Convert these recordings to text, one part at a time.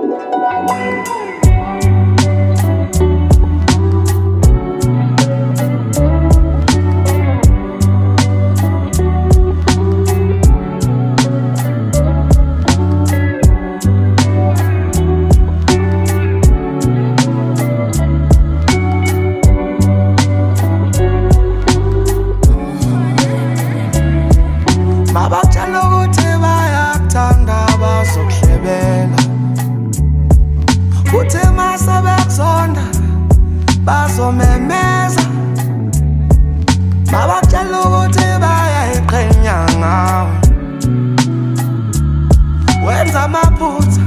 bazomemeza mabakutshela ukuthi bayayiqhenya ngawe wenza amaphutha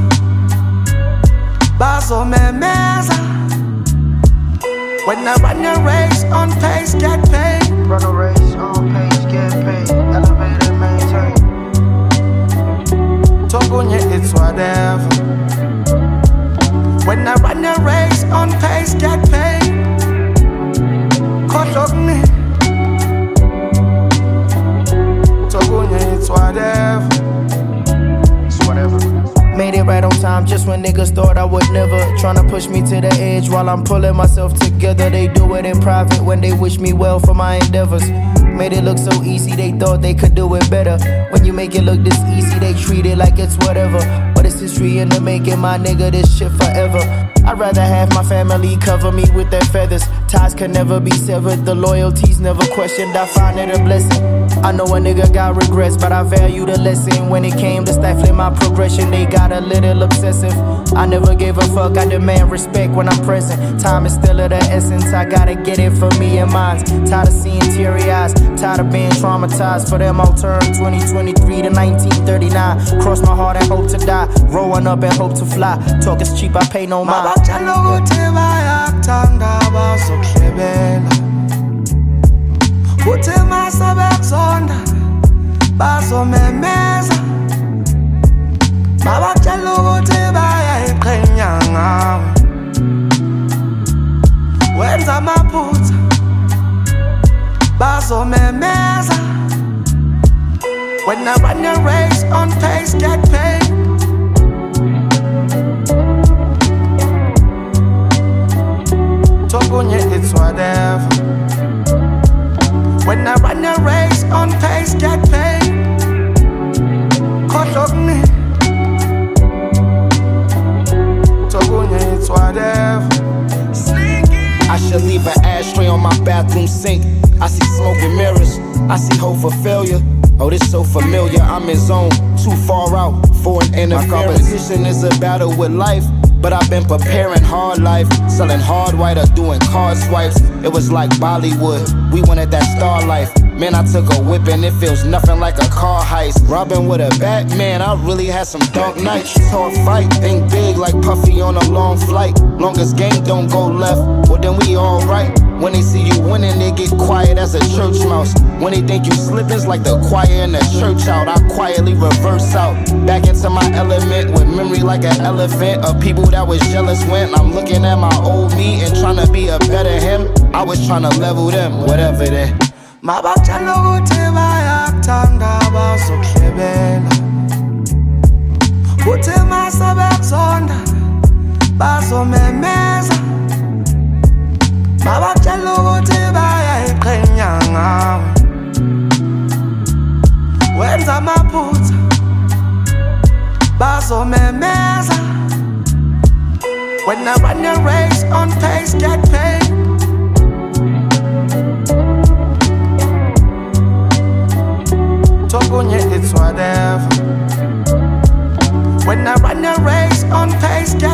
bazomemeza when I run a race on pace get paid run a race on pace get paid elevate and maintain Togunye it's whatever when I run a race on pace get paid Kodlokni Togunye it's whatever Made it right on time just when niggas thought I would never. Tryna push me to the edge while I'm pulling myself together. They do it in private when they wish me well for my endeavors. Made it look so easy, they thought they could do it better. When you make it look this easy, they treat it like it's whatever. But it's history in the making, my nigga, this shit forever. I'd rather have my family cover me with their feathers. Ties can never be severed, the loyalty's never questioned. I find it a blessing. I know a nigga got regrets, but I value the lesson. When it came to stifling my progression, they got a little obsessive. I never gave a fuck, I demand respect when I'm present. Time is still of the essence, I gotta get it for me and mine. Tired of seeing teary eyes, tired of being traumatized. For them I'll turn 2023 to 1939. Cross my heart and hope to die, growing up and hope to fly. Talk is cheap, I pay no mind. Mabakutshela ukuthi bayakuthanda bazokuhlebela Kuthe mase bekuzonda bazomemeza Mabakutshela ukuthi bayayiqhenya ngawe wenza amaphutha bazomemeza when I run a race on pace get paid Togunye it's whatever when I run a race on pace get paid Kodlokni Togunye it's whatever I should leave an ashtray on my bathroom sink. I see smoke and mirrors, I see hope for failure. Oh, this so familiar, I'm in zone, too far out for an interference. My competition is a battle with life, but I've been preparing hard life. Selling hard white or doing card swipes. It was like Bollywood, we wanted that star life. Man, I took a whip and it feels nothing like a car heist. Robbing with a bat, man, I really had some dark nights. Hard fight, think big like Puffy on a long flight. Longest game don't go left, well then we alright. When they see you winning, they get quiet as a church mouse. When they think you slipping, it's like the choir in the church out. I quietly reverse out, back into my element with memory like an elephant. Of people that was jealous when I'm looking at my old me and trying to be a better him. I was trying to level them, whatever they. Mabakutshela ukuthi bayakuthanda bazokuhlebela Kuthe mase bekuzonda bazomemeza Mabakutshela ukuthi bayayiqhenya ngawe wenza amaphutha bazomemeza when I run a race on pace get paid Togunye it's whatever when I run a race on pace get